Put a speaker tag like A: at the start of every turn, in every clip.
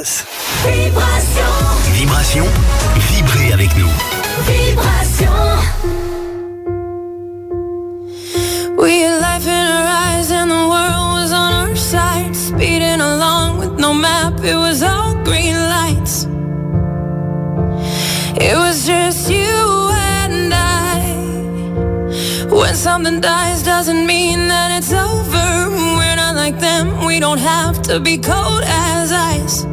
A: Texas. Vibration, vibrez avec nous.
B: We had life in our eyes and the world was on our side. Speeding along with no map, it was all green lights. It was just you and I. When something dies doesn't mean that it's over. We're not like them, we don't have to be cold as ice.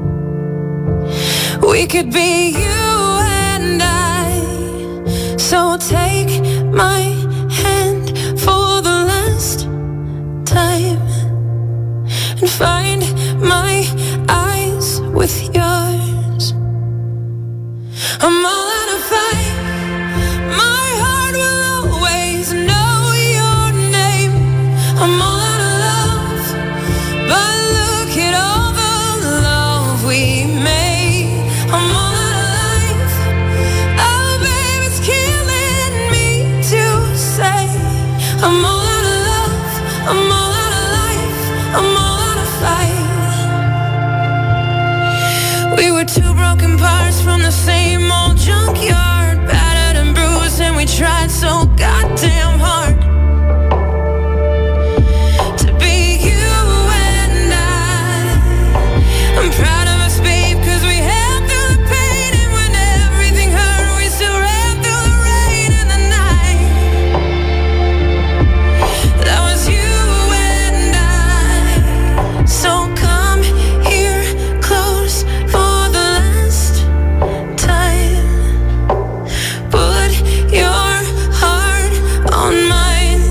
B: We could be you and I. So take my hand for the last time and find my eyes with yours. I'm all out of fight. My heart will always know your name. I'm all out of love, but look at all the love we made. I'm all out of life. Oh, babe, it's killing me to say. I'm all out of love. I'm all out of life. I'm all out of fight. We were two broken parts from the same old junkyard, battered and bruised, and we tried so goddamn hard to be you and I. I'm proud of us, babe, 'cause we held through the pain, and when everything hurt, we still ran through the rain and the night. That was you and I. So come here close for the last time. Put your heart on mine.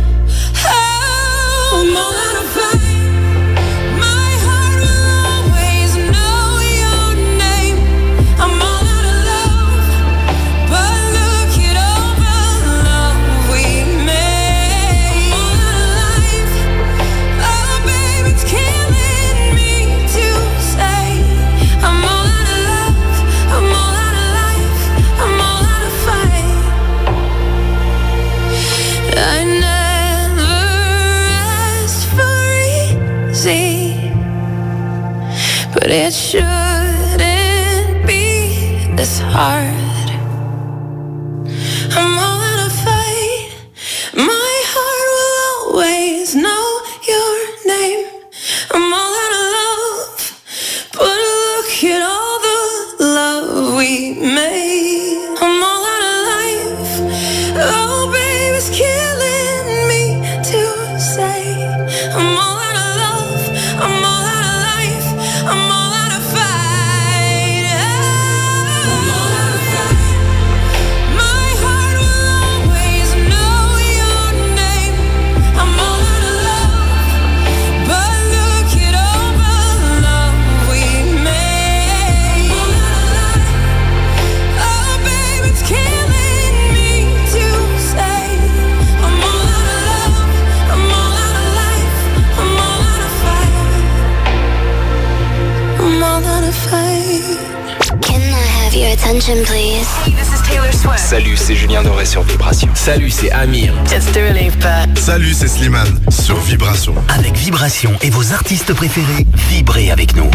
B: Oh, I'm all out of fight. My heart will always know your name. I'm all out of love, but look at all the love we made. I'm all out of life. Oh, babe, it's killing me to say. I'm all out of love. I'm all out of life. I'm all out of fight. I never asked for easy, but it shouldn't be this hard. I'm all out of fight. My heart will always know your name. I'm all out of love, but look at all the love we made. I'm all out of life. Oh, babe, it's killing me to say. I'm all out of love. I'm all out of life. I'm all out of fight. I'm all out of fight. My heart will always know your name. I'm all out of love, but look at all the love we made. I'm all out of life. Oh, babe, it's killing me to say. I'm all out of love. I'm all out of life. I'm all out of fight. I'm all out of fight.
C: Can I have your attention, please?
D: Hey, this is Taylor Swift.
E: Salut, c'est Julien Doré sur Vibration.
A: Salut, c'est Amir.
D: It's Dua Lipa.
F: Salut, c'est Slimane sur Vibration.
A: Avec Vibration et vos artistes préférés, vibrez avec nous.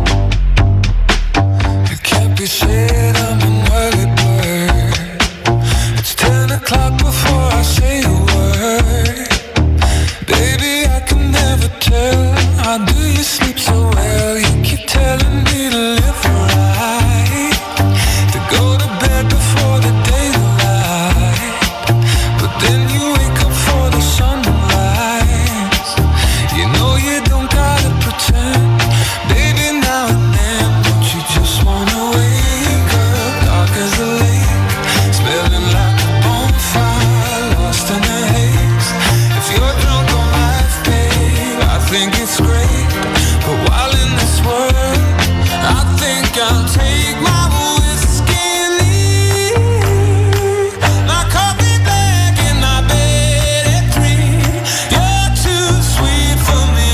G: Can't be said I'm an early bird. It's 10 o'clock before I say a word. Baby, I can never tell. How do you sleep so well? You keep telling me to live right, to go to bed before the daylight, but then you wake up for the sunrise. You know you don't gotta pretend. Baby, now and then, don't you just wanna wake up? Dark as a lake, smelling like a bonfire, lost in the haze. If you're drunk on life, babe, I think it's great. But while in this world, I think I'll take my whiskey and leave. My coffee black in my bed at 3. You're too sweet for me.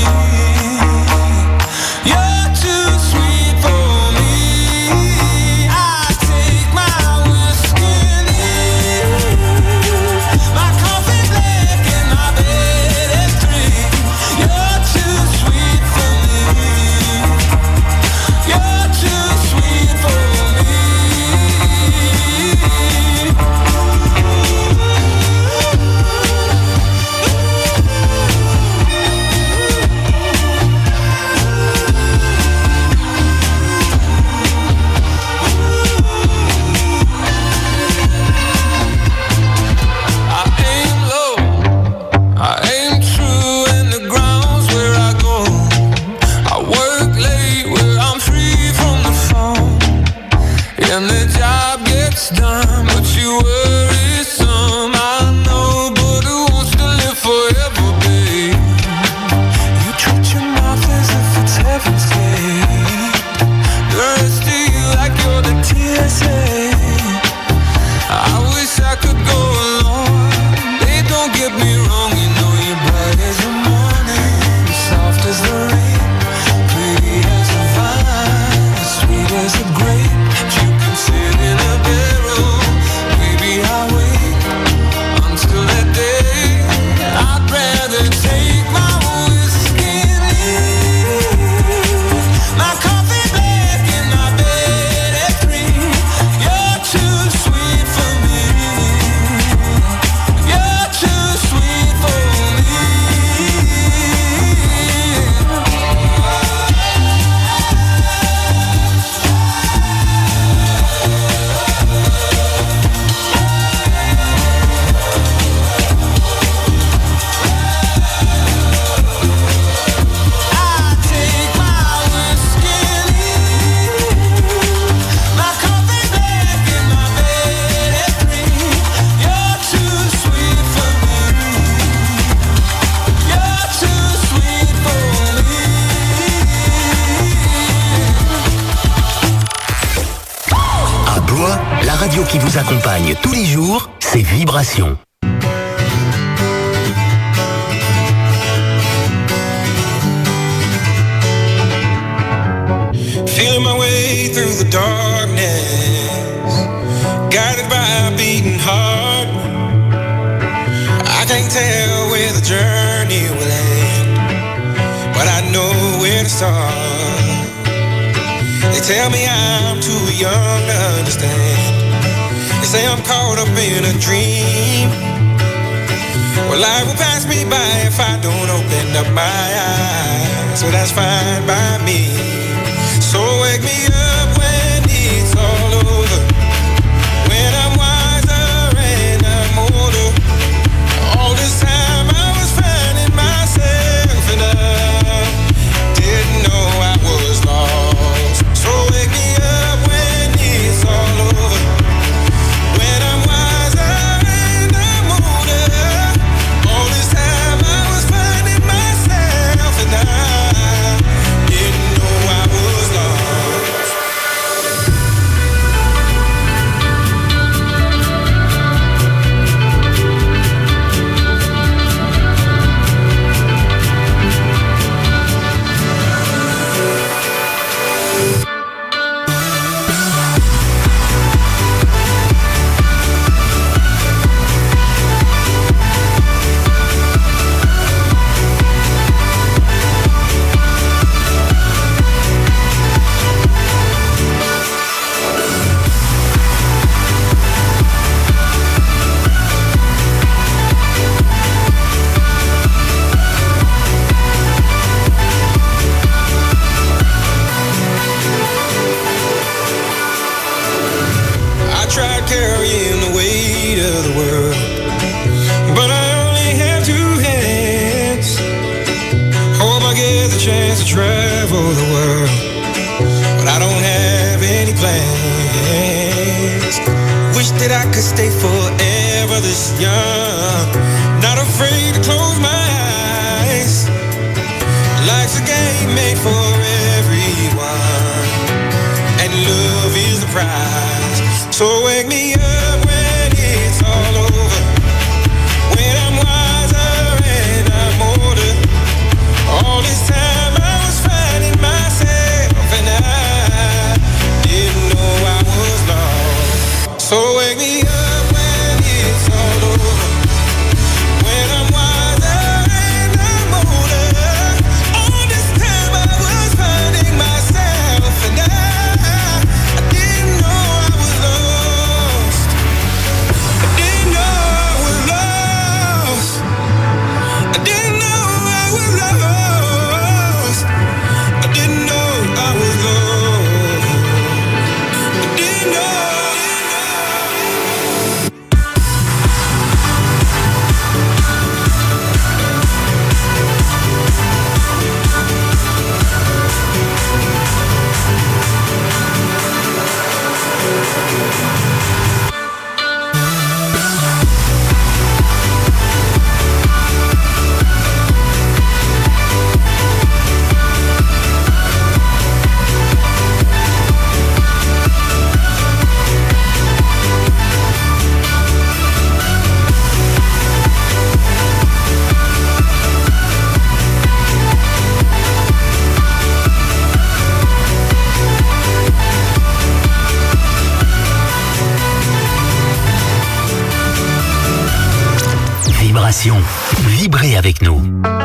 G: You're too sweet for me. I take my whiskey and leave. My coffee black in my bed at 3. You're too sweet for me.
A: qui vous accompagne tous les jours, c'est Vibration.
G: Feeling my way through the darkness, guided by a beating heart. I can't tell where the journey will end, but I know where to start. They tell me I'm too young to understand. They say I'm caught up in a dream. Well, life will pass me by if I don't open up my eyes. So that's fine by me. So wake me up when it's all over, when I'm wiser and I'm older. All this time I was finding myself and I didn't know I was lost. So wake me up when it's all over, when I'm wiser and I'm older. All this time I was finding myself and I didn't know I was lost. Carrying the weight of the world, but I only have two hands. Hope I get the chance to travel the world, but I don't have any plans. Wish that I could stay forever this young, not afraid to close my eyes. Life's a game made for everyone, and love is the prize. So wake me up when it's all over, when I'm wiser and I'm older. All this time I was finding myself and I didn't know I was lost. So wake me up when it's all over, when I'm wiser and I'm older. All this time I was finding myself and I didn't know I was lost. I didn't know I was lost. I didn't know I was lost. I didn't know I was lost. I didn't know.
A: Vibration. Vibrez avec nous.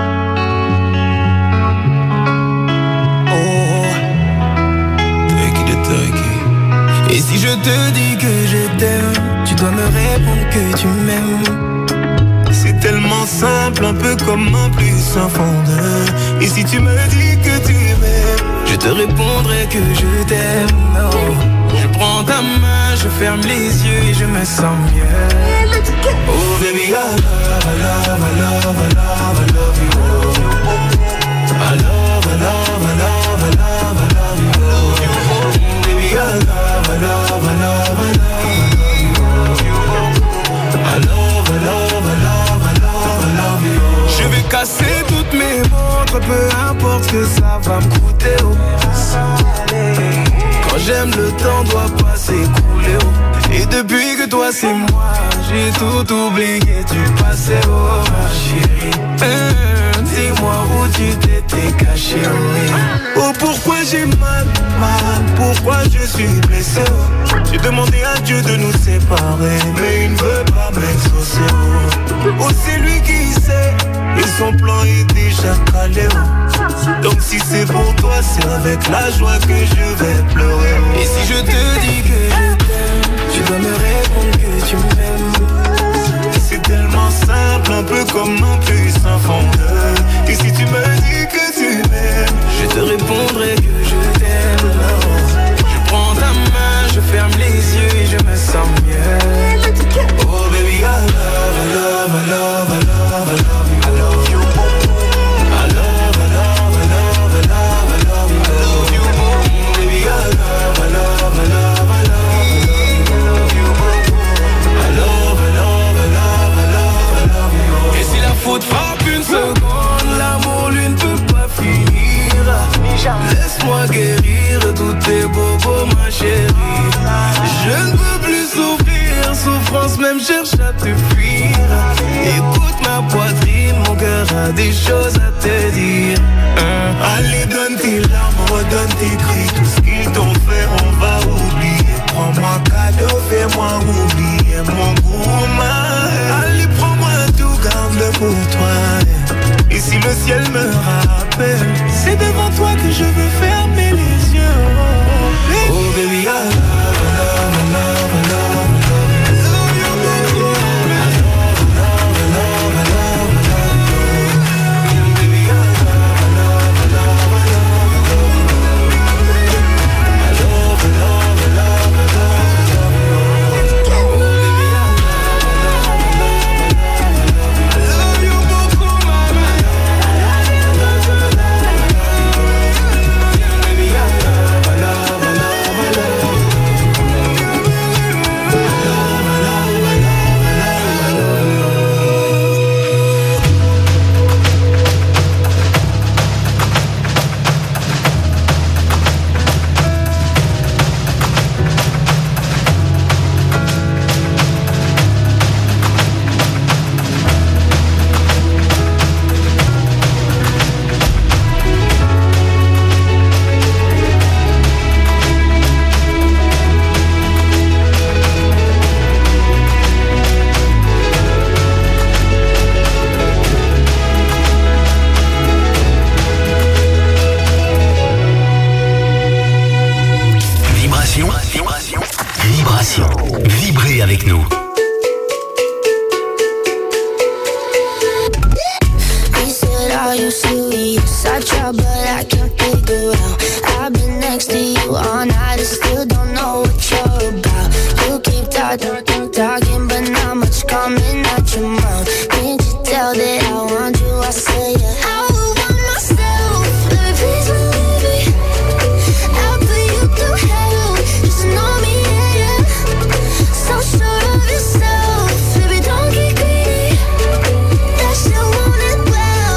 H: Et si je te dis que je t'aime, tu dois me répondre que tu m'aimes. C'est tellement simple, un peu comme un plus un fondeur. Et si tu me dis que tu m'aimes, je te répondrai que je t'aime. Oh. Je prends ta main, je ferme les yeux et je me sens mieux. Oh baby, I love, I love, I love, I love, I love you. I love, I love, I love, I love, I love you. Baby, I love, I love, I love, I love you. I love, I love, I love, I love, I love you. Je vais casser toutes mes montres, peu importe ce que ça va me coûter. Quand j'aime, le temps doit pas s'écouler. Et depuis que toi c'est moi, j'ai tout oublié du passé, oh ma chérie. Dis-moi où tu t'étais caché, oh. Oh pourquoi j'ai mal, pourquoi je suis blessé, oh. J'ai demandé à Dieu de nous séparer, mais il ne veut pas m'exaucer, oh. Oh c'est lui qui sait, et son plan est déjà calé, oh. Donc si c'est pour toi, c'est avec la joie que je vais pleurer, oh. Et si je te dis que je t'aime, tu dois me répondre que tu m'aimes. C'est tellement simple, un peu comme un puissant fondeur. Et si tu me dis que tu m'aimes, je te répondrai que je t'aime. Je prends ta main, je ferme les yeux et je me sens mieux. Oh baby, I love, I love, I love, I love, I love you, I love you. I love, I love, I love, I love, I love you, I love you. Baby, I love, I love, I love. Faute frappe une seconde, l'amour lui ne peut pas finir. Laisse-moi guérir tous tes bobos ma chérie. Je ne veux plus souffrir, souffrance même cherche à te fuir. Écoute ma poitrine, mon cœur a des choses à te dire. Allez donne tes larmes, redonne tes cris. Tout ce qu'ils t'ont fait on va oublier. Prends-moi cadeau, fais-moi oublier mon gourmand. Allez prends-moi tout, garde-le pour toi. Et si le ciel me rappelle, c'est devant toi que je veux fermer les yeux. Oh baby, I love, I love, I love, I love.
A: Vibrez avec nous.
B: He said, are you serious? I try but I can't figure out. I've been next to you all night and still don't know what you're about. You keep talking but not much coming out your mouth. Can't you tell that I want you? I say yeah. I would want myself, baby, please believe me. I'll put you through hell, just know me, yeah. So sure of yourself, baby, don't get greedy. That shit want it well,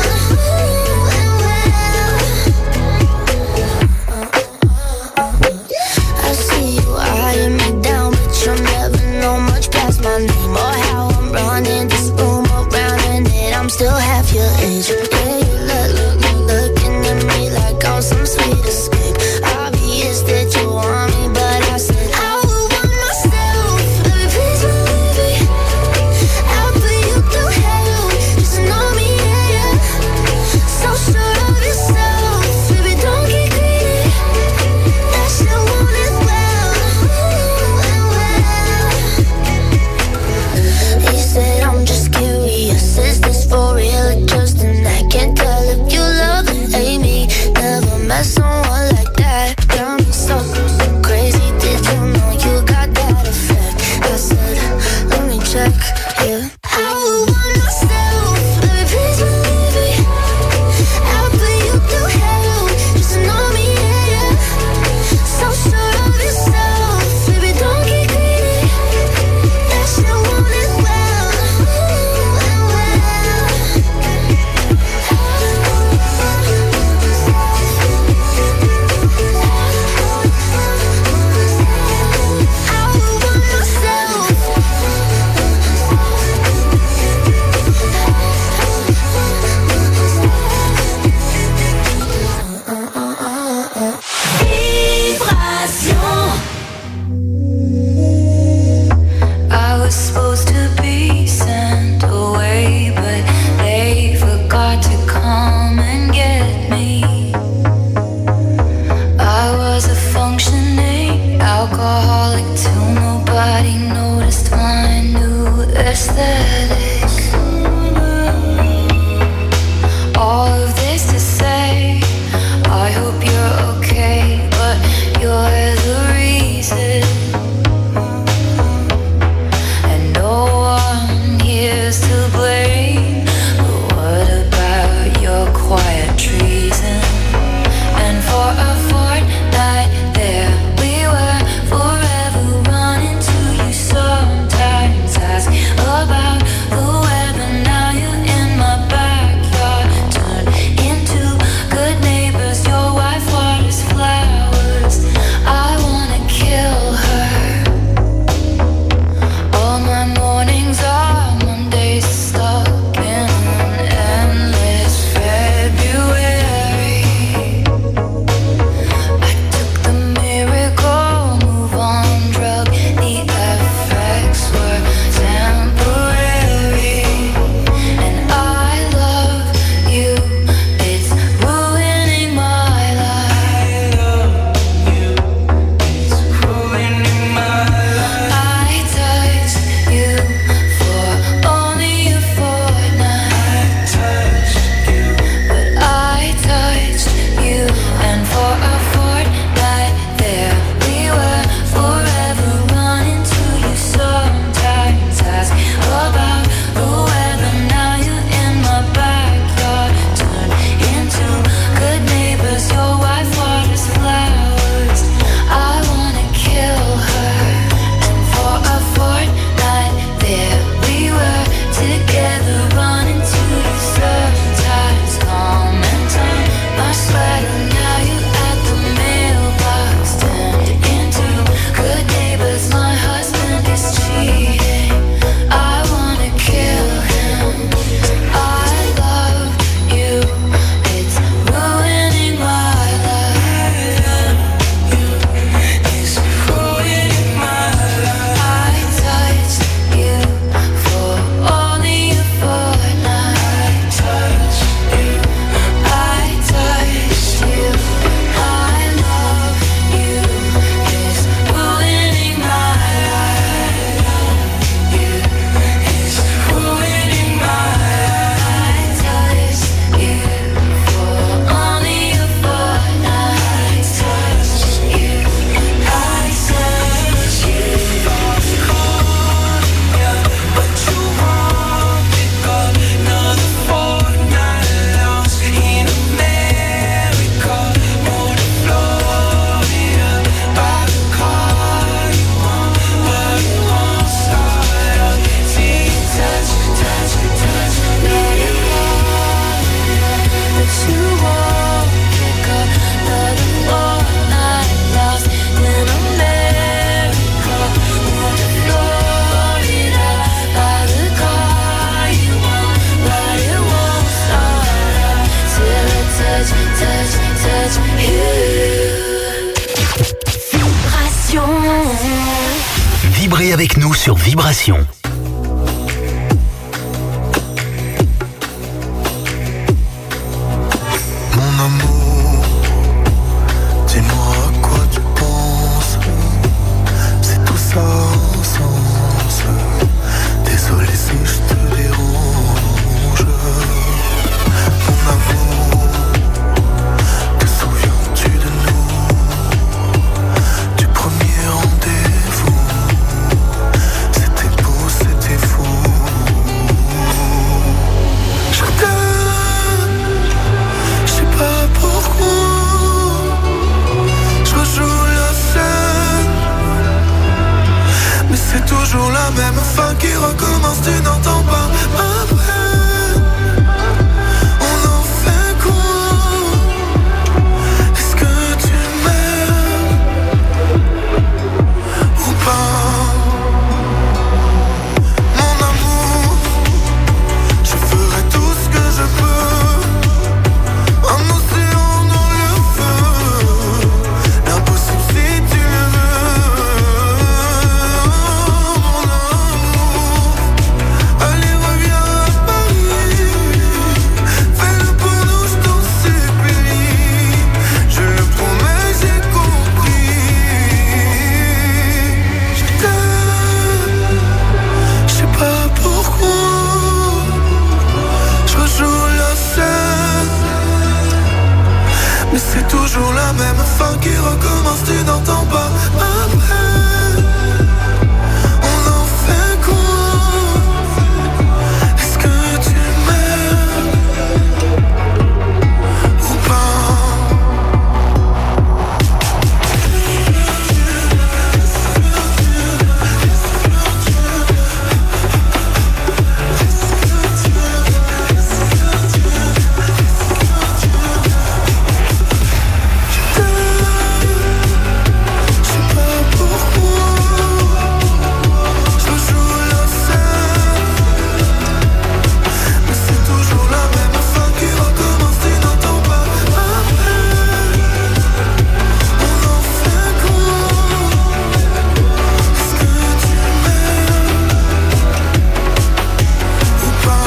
B: I see you eyeing me down, but you'll never know much past my name or how I'm running this room around, and that I'm still half your age. Yeah, you looking at me like I'm some sweet escape. Obvious that you want me, but I said I would want myself, baby, please believe me. I'll put you through hell, just know me, yeah. So sure of yourself, baby, don't get greedy. That shit want it well. He said I'm just curious, is this for real or just an act? Can't tell if you love or hate me. Never met someone like that. Got me so crazy, did you know you got that effect? I said, let me check, yeah. I would want myself, baby, please believe me. I'll put you through hell, just know me, yeah. So sure of yourself, baby, don't get greedy. That shit want it well.
A: avec nous sur Vibration.
H: Mon amour, dis-moi à quoi tu penses. C'est tout ça sans sens. Désolé si je te dérange. Mon amour, te souviens-tu de nous? Du premier rendez-vous. C'était beau, c'était fou. Je t'aime, je sais pas pourquoi. Je rejoue la scène, mais c'est toujours la même fin qui recommence. Tu n'entends pas ma peine. On en fait quoi? Est-ce que tu m'aimes ou pas? Mon amour, je ferai tout ce que je peux. Un océan dans le feu, l'impossible si tu le veux. Mon amour, allez reviens à Paris. Fais-le pour nous, je t'en supplie. Je le promets, j'ai compris. Je t'aime, je sais pas pourquoi. Je rejoue la scène, mais c'est toujours la même fin qui recommence. Tu n'entends pas ma peine. On en fait quoi? Est-ce que tu m'aimes ou pas? Je sais pas pourquoi. Je joue la scène, mais c'est toujours la même fin qui recommence. Tu n'entends pas ma peine. On en fait quoi? Est-ce que tu m'aimes ou pas?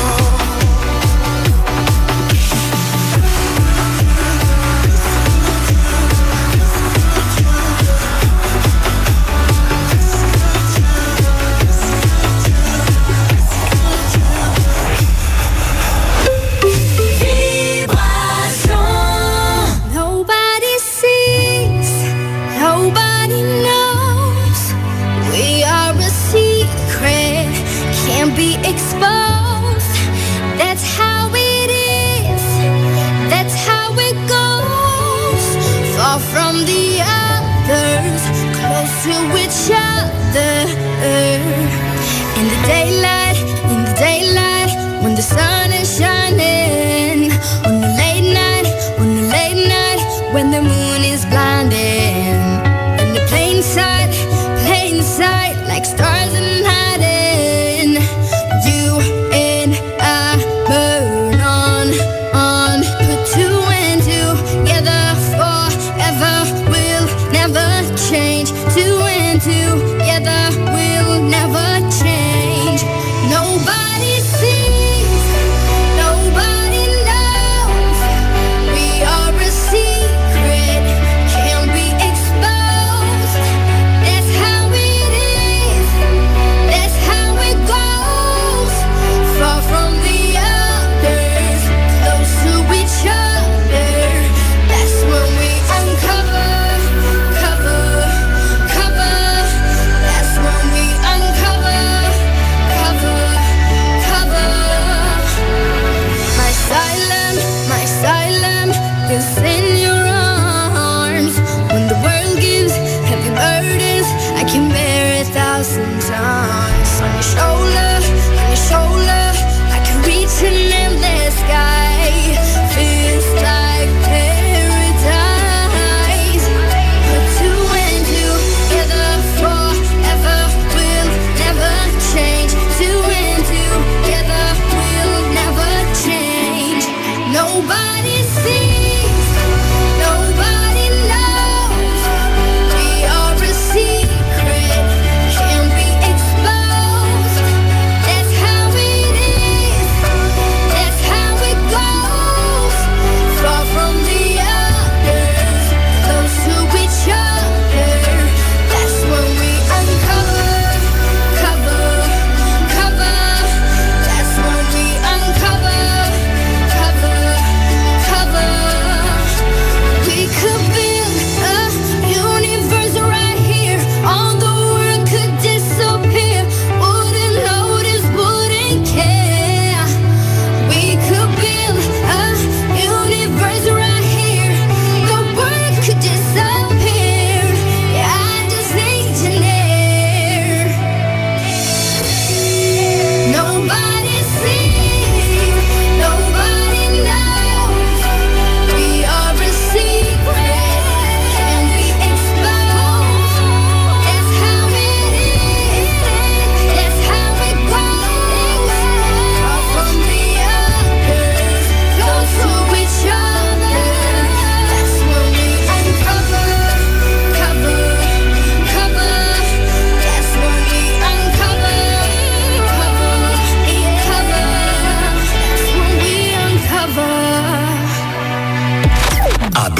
B: Nobody sees, nobody knows. We are a secret, can't be exposed. That's how it is, that's how it goes. Far from the others, close to each other. In the daylight, when the sun is shining. On the late night, when the moon is blinding. In the plain sight, like stars in hiding. You and I burn on, put two and together forever. We'll never change. Two and together we'll never change. Nobody sees, nobody knows. We are a secret, can't be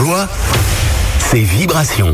A: toi, c'est Vibration.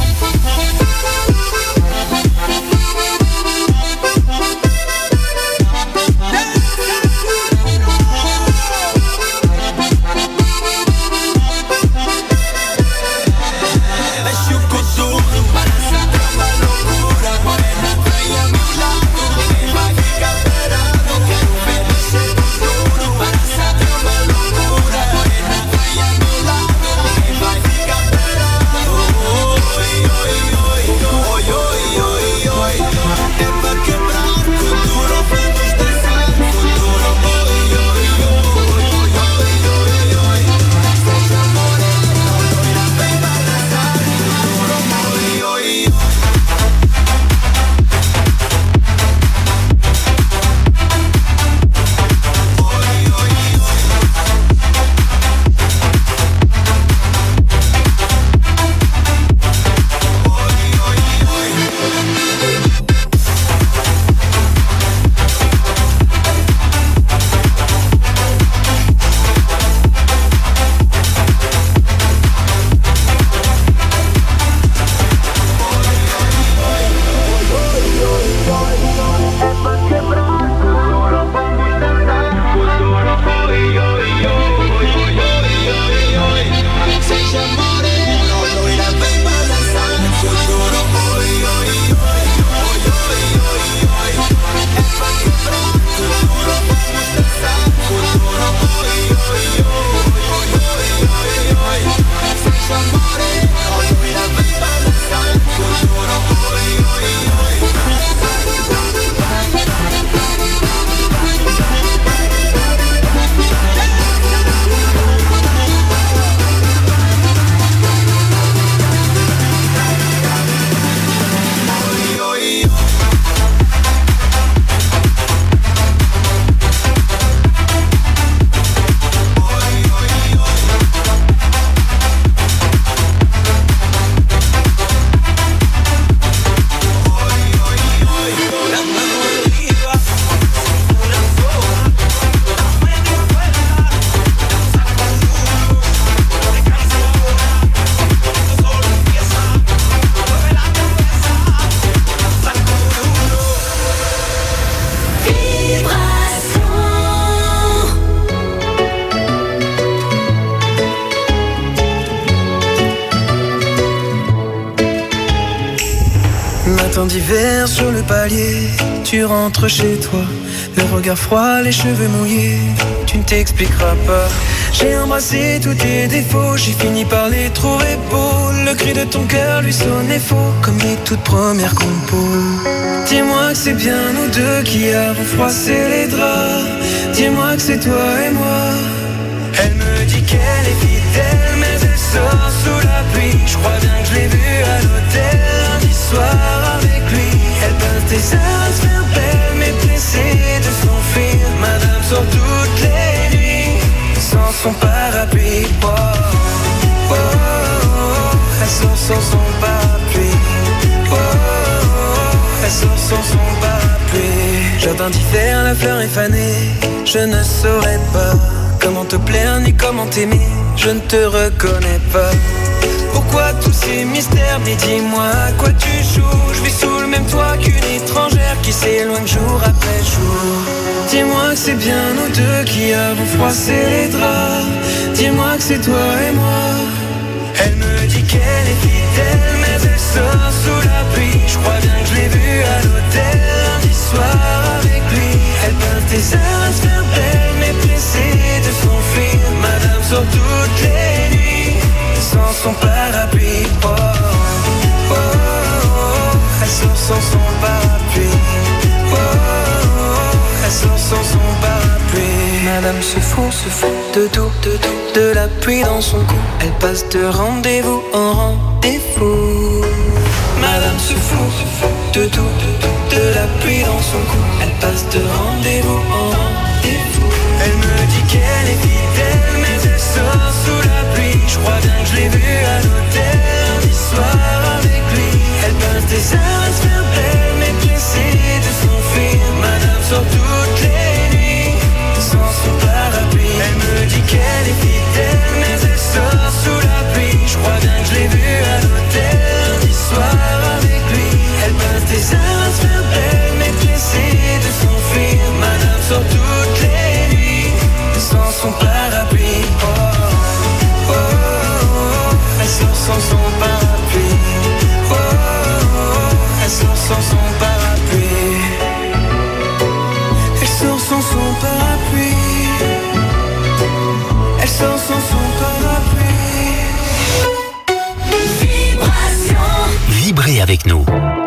I: Matin d'hiver sur le palier, tu rentres chez toi, le regard froid, les cheveux mouillés, tu ne t'expliqueras pas. J'ai embrassé tous tes défauts, j'ai fini par les trouver beaux. Le cri de ton cœur lui sonnait faux, comme les toutes premières compos. Dis-moi que c'est bien nous deux qui avons froissé les draps. Dis-moi que c'est toi et moi. Elle me dit qu'elle est fidèle, mais elle sort sous la pluie. Je crois bien que je l'ai vue à l'hôtel lundi soir avec lui. Elle passe des heures à se faire belle, mais pressée de s'enfuir. Madame sort toutes les nuits sans son parapluie. Oh, oh, oh, oh. Elle sort sans son parapluie. Oh, oh, oh. Elle sort sans son parapluie. Jardin d'hiver, la fleur est fanée. Je ne saurais pas comment te plaire ni comment t'aimer. Je ne te reconnais pas. Pourquoi tous ces mystères? Mais dis-moi à quoi tu joues. Je vis sous le même toit qu'une étrangère qui s'éloigne jour après jour. Dis-moi que c'est bien nous deux qui avons froissé les draps. Dis-moi que c'est toi et moi. Elle me dit qu'elle est fidèle, mais elle sort sous la pluie. Je crois bien que je l'ai vue à l'hôtel lundi soir avec lui. Elle passe des heures à se faire belle, mais pressée de s'enfuir. Madame sort toutes les nuits sans son parapluie. Oh, oh, oh, oh. Elle sort sans son parapluie. Oh, oh, oh. Elle sort sans son parapluie. Madame se fout de tout, de la pluie dans son cou. Elle passe de rendez-vous en rendez-vous. Madame se fout de tout, de la pluie dans son cou. Elle passe de rendez-vous en rendez-vous. Elle me dit qu'elle est fidèle, mais elle sort sous la pluie. Je crois bien que je l'ai vue à l'hôtel lundi soir avec lui. Elle passe des heures à se faire belle, mais pressée de s'enfuir. Madame sort toutes les nuits sans son parapluie. Elle me dit qu'elle est fidèle, mais elle sort sous la pluie.
A: avec nous.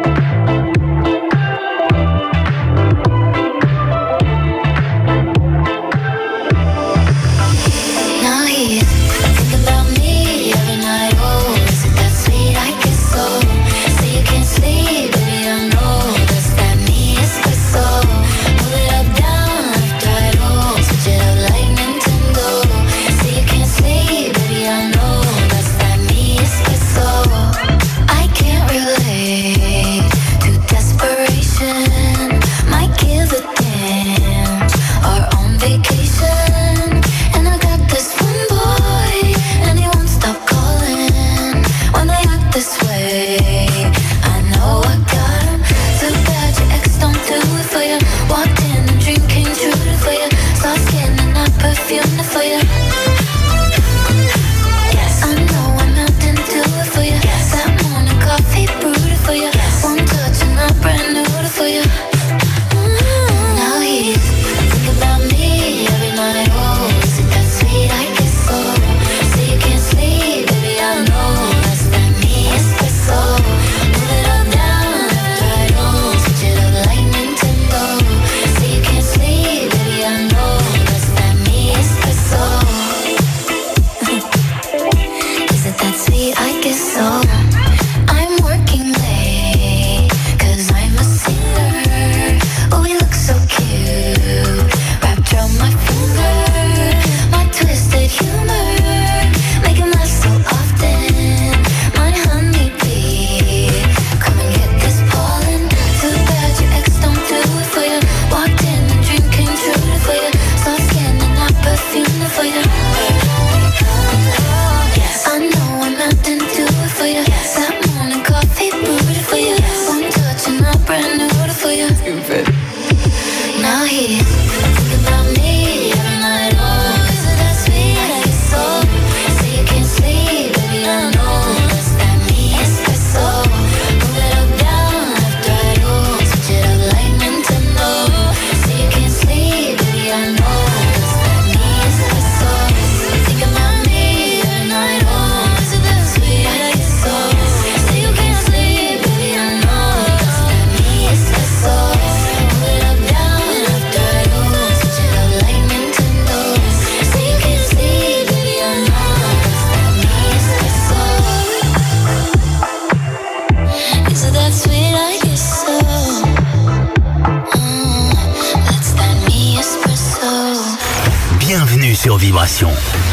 A: Sur Vibration.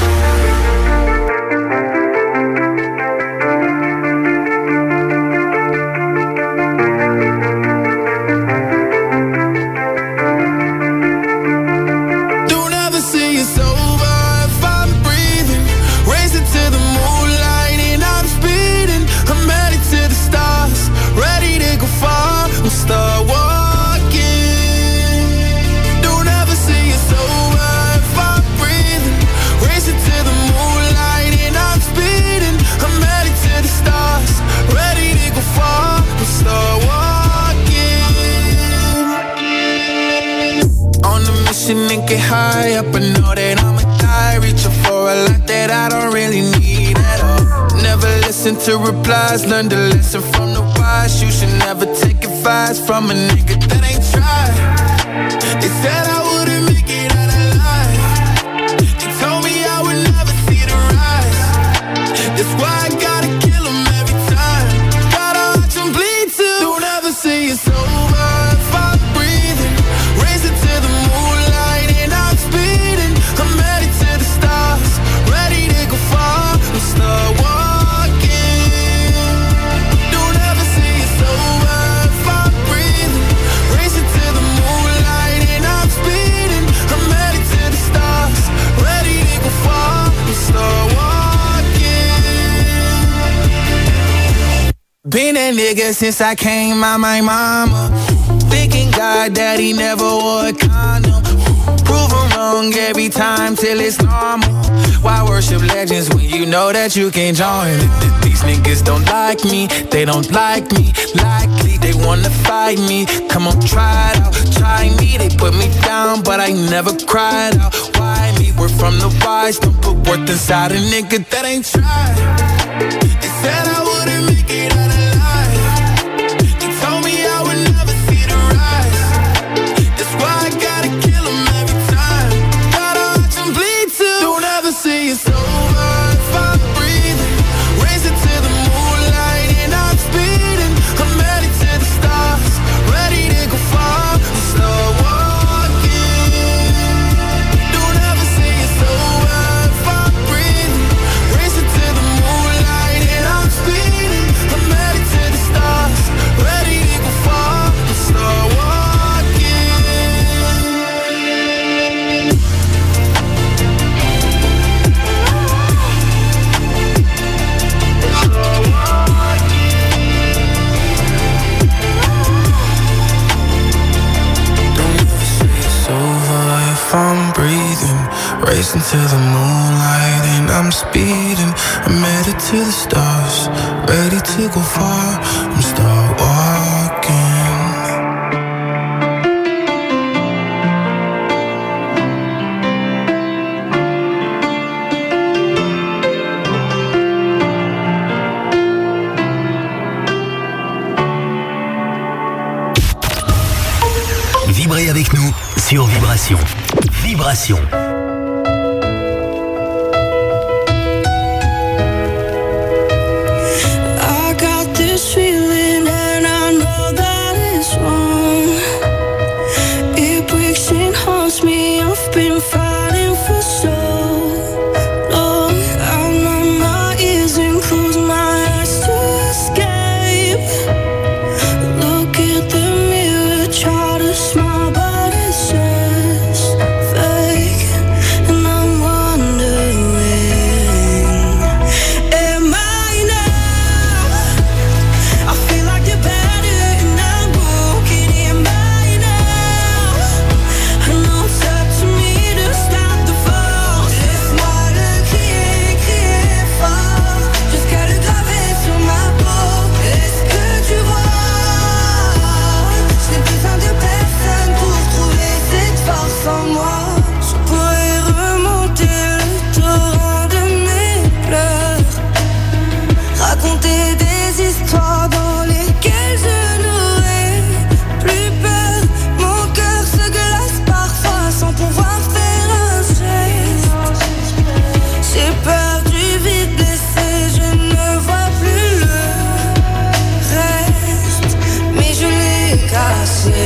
H: And get high up, I know that I'ma die. Reaching for a lot that I don't really need at all. Never listen to replies, learn the lesson from the wise. You should never take advice from a nigga that ain't tried. They said I wouldn't make it out alive. They told me I would never see the rise. That's why I gotta kill them every time. Gotta watch them bleed too. Don't ever say it's over if I'm breathing. Raise it to the moon. I'm headed to the stars, ready to go far. We'll start walking. Don't ever say it's over if I'm breathing. Racing to the moonlight and I'm speeding. I'm headed to the stars, ready to go far. We'll start walking. Been that nigga since I came out my mama. Thinking God that he never wore a condom. Prove them wrong every time till it's normal. Why worship legends when you know that you can't join? These niggas don't like me, they don't like me. Likely they wanna fight me. Come on, try it out, try me. They put me down, but I never cried out. Why me? We're from the wise. Don't put worth inside a nigga that ain't tried. They said I wouldn't make it out alive. to the moonlight and I'm speeding. I'm headed to the stars, ready to go far. I'm start walking.
A: Vibrez avec nous sur Vibration. Vibration.
B: I got this feeling and I know that it's wrong. It breaks and haunts me. I've been fighting for so long. I numb my ears and close my eyes to escape. Look at the mirror, try to smile, but it's just fake. And I'm wondering, am I enough? I feel like the better and I'm broken. Am I enough? I know it's up to me to stop the fall. Laisse-moi le crier, crier fort, jusqu'à le graver sur ma peau. Est-ce que tu vois? J'ai besoin de personne pour trouver cette force en moi. Je pourrais remonter le torrent de mes pleurs, raconter des histoires dans lesquelles je n'aurais plus peur. Mon cœur se glace parfois sans pouvoir faire un geste. J'ai peur du vide laissé, je ne vois plus le reste, mais je l'ai cassé.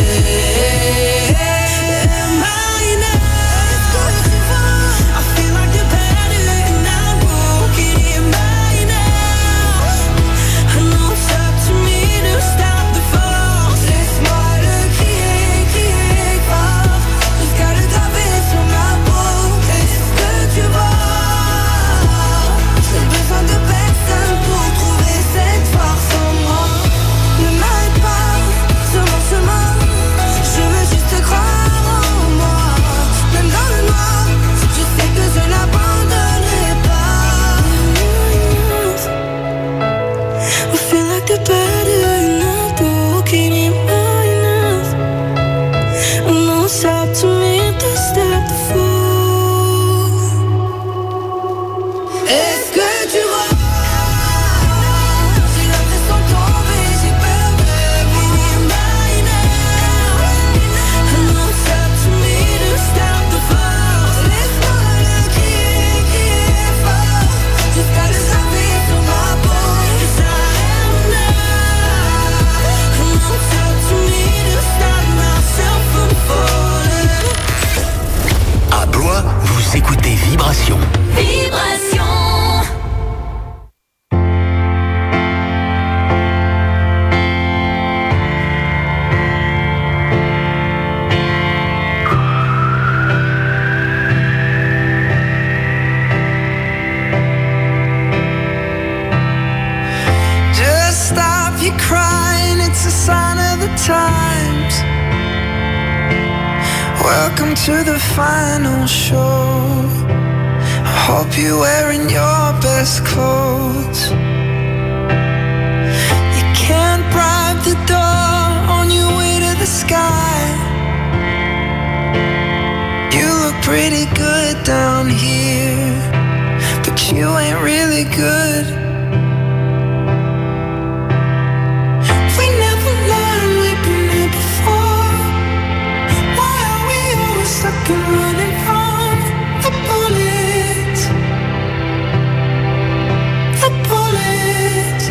B: Am I enough? I feel like the better and I'm broken. Am I enough? I know it's up to me to stop the fall. Laisse-moi le crier, crier fort, jusqu'à le graver sur ma peau. Est-ce que tu vois? J'ai besoin de personne pour trouver cette force en moi. Ne m'arrête pas sur mon chemin, je veux juste croire en moi. Même dans le noir, je sais que je n'abandonnerai pas. I feel like the better and I'm broken. Am I enough? I know it's up to me to stop the fall. Est-ce que tu vois? J'ai l'impression de tomber, j'ai peur de mourir. Am I enough? I know it's up to me to stop the fall. Laisse-moi le crier, crier fort, jusqu'à le graver sur ma peau. Yes, I am enough. I know it's up to me to stop myself from falling.
A: À Blois, vous écoutez Vibration.
B: Vibration.
I: Just stop your crying, it's a sign of the times. Welcome to the final show. I hope you're wearing your best clothes. You can't bribe the door on your way to the sky. You look pretty good down here, but you ain't really good. We never learned, we've been here before. Why are we always stuck and running from the bullets? The bullets.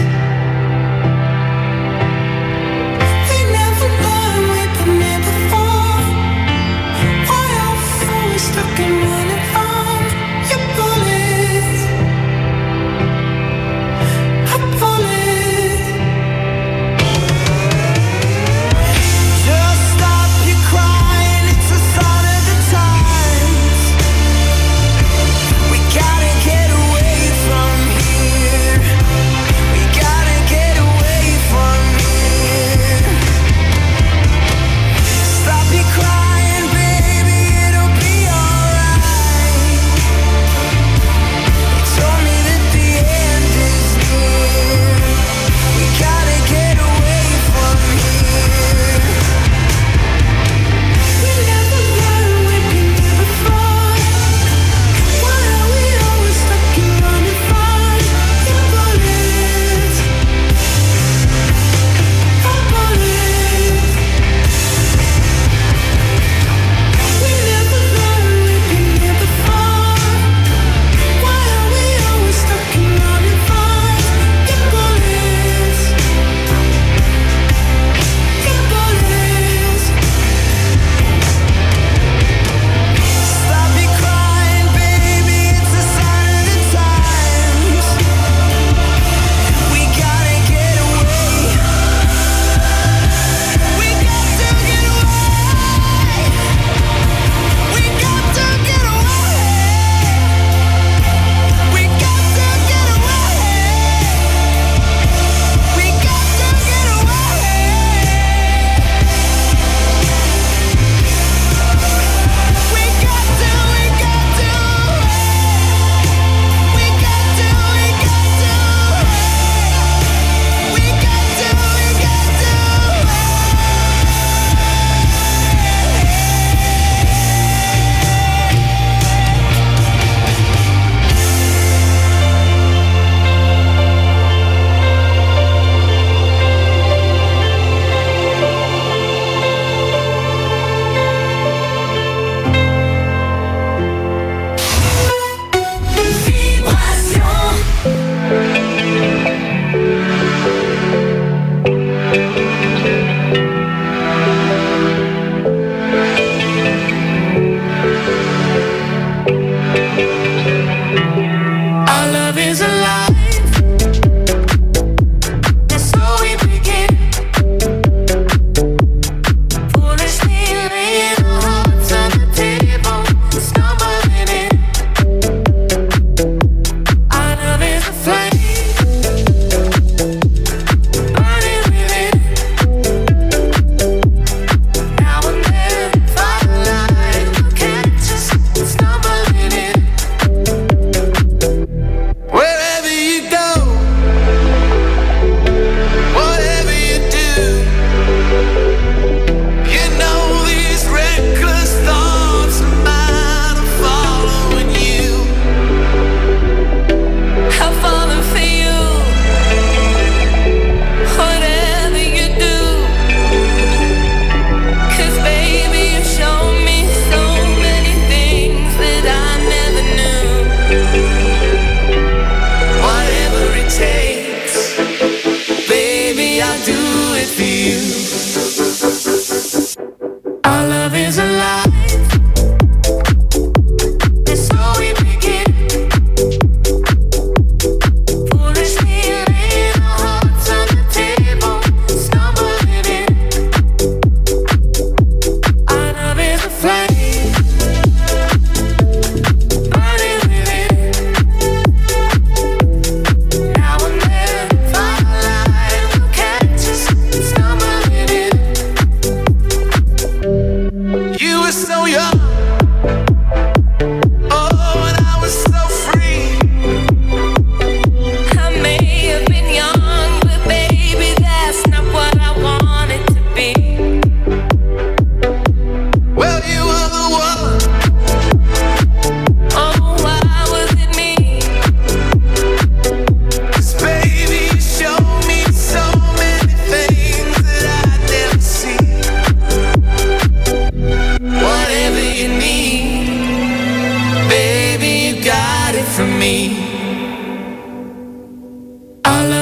I: We never learned, we've been here before. Why are we always stuck and running from your bullets?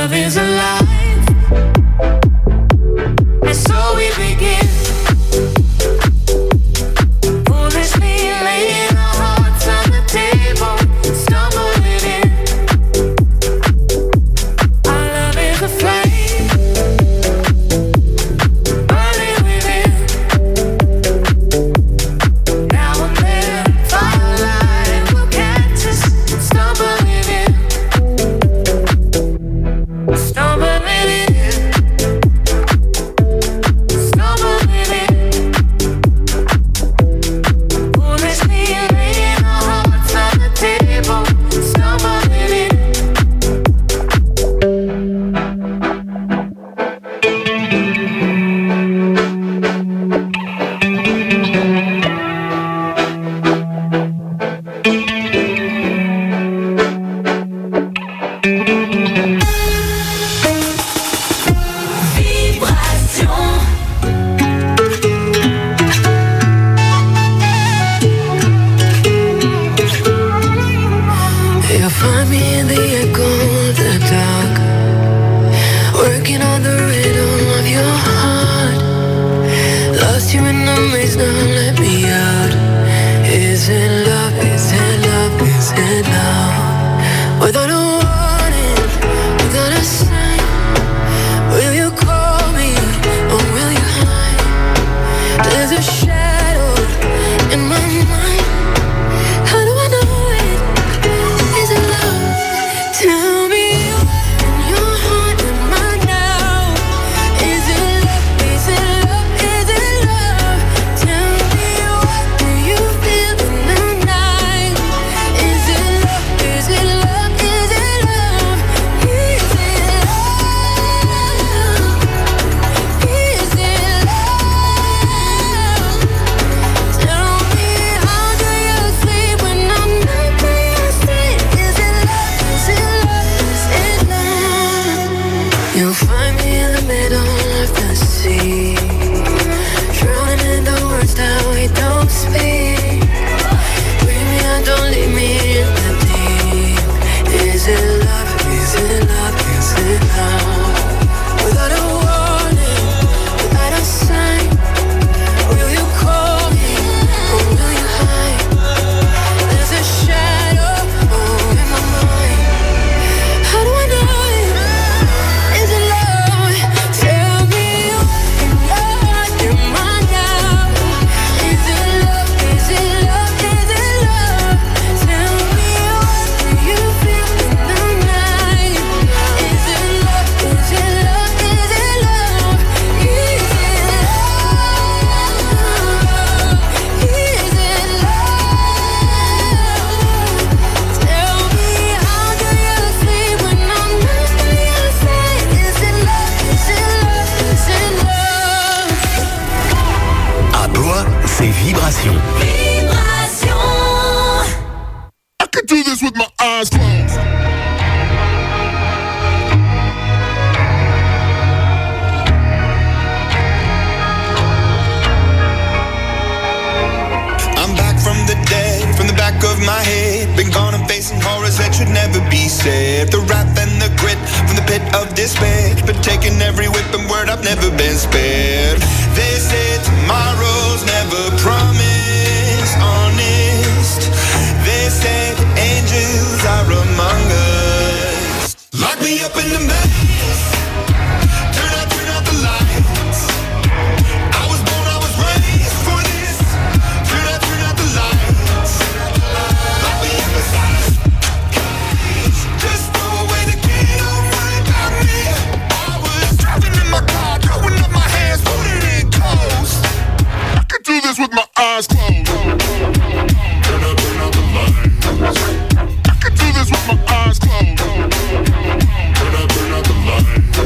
B: love is alive, and so we begin. Foolishly laying our hearts on the table, stumbling in. Our love is a flame, burning within. Now and then, firelight will catch us, stumbling in. Stumbling in. Stumbling in. Foolishly laying our hearts on the table, stumbling in. You'll find me in the echo of the dark, working on the rhythm of your heart. Lost you in the maze, now let me out. Is it love? Is it love? Is it love? Without a warning, without a sign, will you call me or will you hide? There's a shadow in my mind. How do I know it? Is it love? Tell me in your heart and mine now. Is it love? Is it love? Is it love? Tell me what do you feel in the night? Is it love? Is it love? Is it love? Is it love? Is it love? Tell me how do you sleep when I'm not by your side? Is it love? Is it love? Is it love? You'll find me in the middle of the sea, drowning in the words that we don't speak. Bring me out, don't leave me in the deep. Is it love? Is it love? Is it love? Without a warning, without a sign, will you call me or will you hide? There's a shadow in my mind. How do I know it? Is it love? Tell me what in your heart and mine now. Is it love? Is it love? Is it love? Tell me what do you feel in the night? Is it love? Is it love? Is it love? Is it love? Is it love? Tell me how do you sleep when I'm not by your side? Is it love? Is it love? Is it love?
A: À Blois, c'est Vibration.
B: Vibration.
F: I could do this with my eyes closed.
H: I'm back from the dead, from the back of my head. Been gone and facing horrors that should never be said. The wrath and the grit from the pit of despair. Been taking every whip and word, I've never been spared. They say tomorrow's never promised, honest. They said angels are among us. Lock me up in the maze. Turn out the lights. I was born, I was raised for this. Turn out the lights. Lock me up inside a cage. Just throw away the key, don't worry about me. I was driving in my car, throwing up my hands, putting it close.
F: I could do this with my eyes closed. Turn out the lights. I could do this with my eyes closed. Turn out the lights.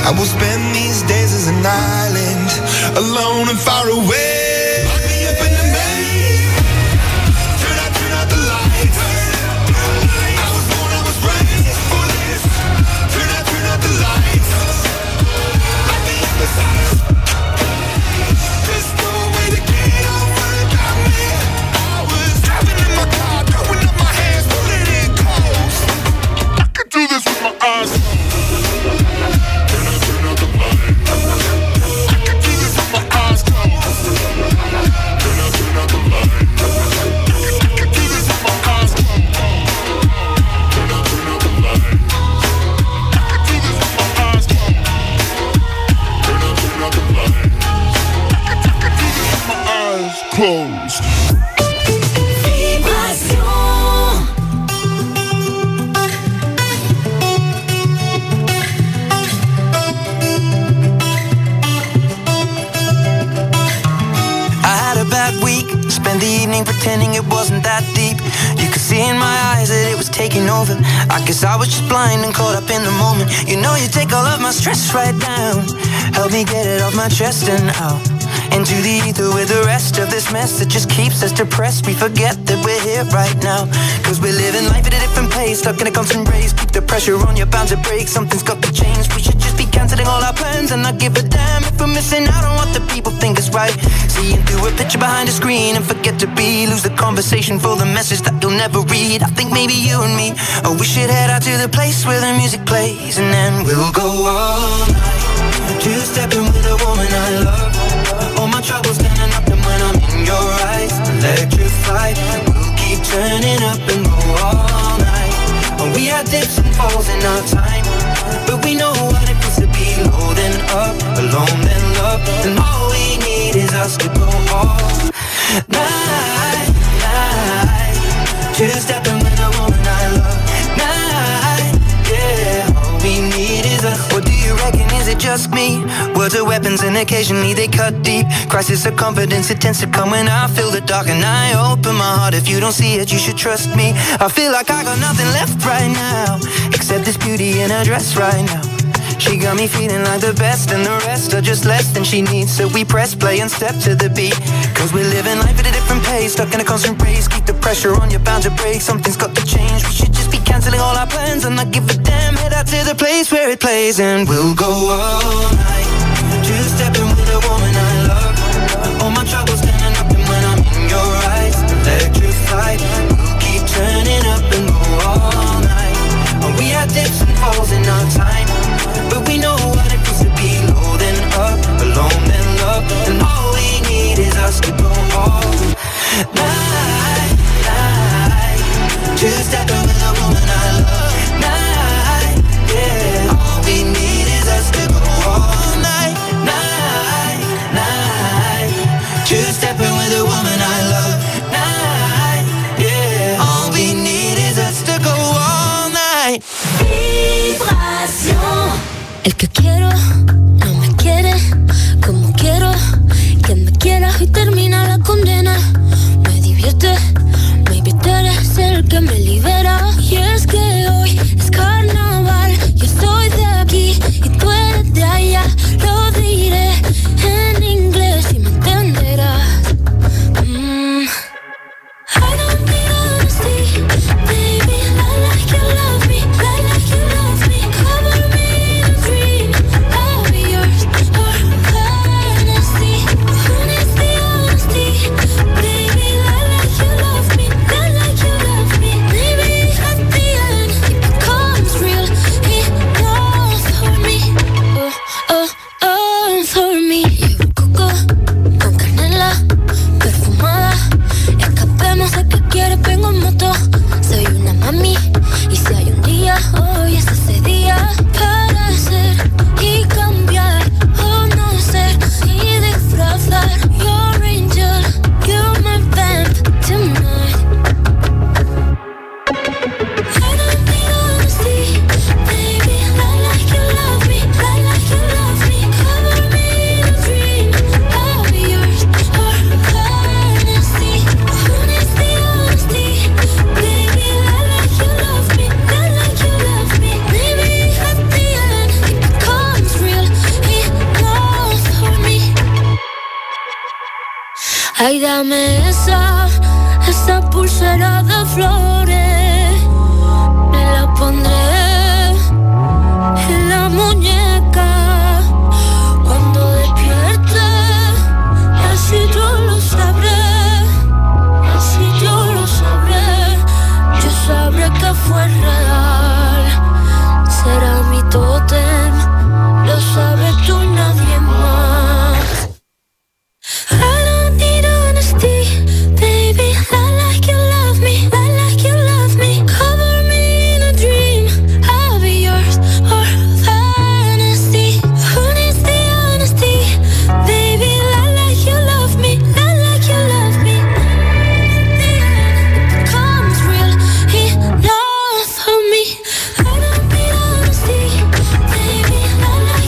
H: I will spend these days as an island, alone and far away. Lock me up in the maze. Turn out the lights. I was born, I was raised for this. Turn out the lights. Lock me up inside. Just throw away the key, don't worry about me. I was driving in my car, throwing up my hands, pulling in cold.
F: I could do this with my eyes closed. Turn out the light. I could do this with my eyes closed. Turn out the light. I could do this with my eyes closed. Turn out the light. I could do this with my eyes closed. Turn out the light. I could do this with my eyes closed.
I: Spend the evening pretending it wasn't that deep. You could see in my eyes that it was taking over. I guess I was just blind and caught up in the moment. You know you take all of my stress right down. Help me get it off my chest and out into the ether with the rest of this mess that just keeps us depressed. We forget that we're here right now, cause we're living life at a different pace, stuck in a constant race. Keep the pressure on, you're bound to break. Something's got to change. We should just be cancelling all our plans and not give a damn if we're missing out on what the people think is right. Seeing through a picture behind a screen and forget to be. Lose the conversation for the message that you'll never read. I think maybe you and me, oh, we should head out to the place where the music plays, and then we'll go all night, two-stepping with a woman I love. All my troubles standing up, and when I'm in your eyes, electrified. We'll keep turning up and go all night. And we had dips and falls in our time, but we know what it feels to be low then up, alone then love. And all we need is us to go all night, night. Two-stepping with a woman I love. Night, yeah. All we need is us. What do you reckon? Is it just me? Words are weapons and occasionally they cut deep. Crisis of confidence, it tends to come when I feel the dark and I open my heart. If you don't see it, you should trust me. I feel like I got nothing left right now except this beauty in her dress right now. She got me feeling like the best, and the rest are just less than she needs. So we press play and step to the beat, cause we're living life at a different pace, stuck in a constant race. Keep the pressure on, you're bound to break. Something's got to change. We should just be cancelling all our plans and not give a damn. Head out to the place where it plays, and we'll go all night, two-stepping with a woman I love. All my troubles standing up, and when I'm in your eyes, electrified. We'll keep turning up and go all night. And we had dips and falls in our time, but we know what it feels to be low then up, alone then love. And all we need is us to go all night, night. Two-stepping with a woman I love. Night, yeah. All we need is us to go all night, night, night. Two-stepping with a woman I love. Night, yeah. All we need is us to go all night.
B: Vibración. El que quiero no me quiere como quiero que me quiera y termina la condena. Me divierte, maybe tú eres el que me libera. Y es que hoy es carnaval, yo soy de aquí y tú eres de allá. Lo diré en inglés y me entenderás. I don't need honesty, baby, lie like you love me, lie like you love me. Cover me in a dream. Ay, dame esa pulsera de flores.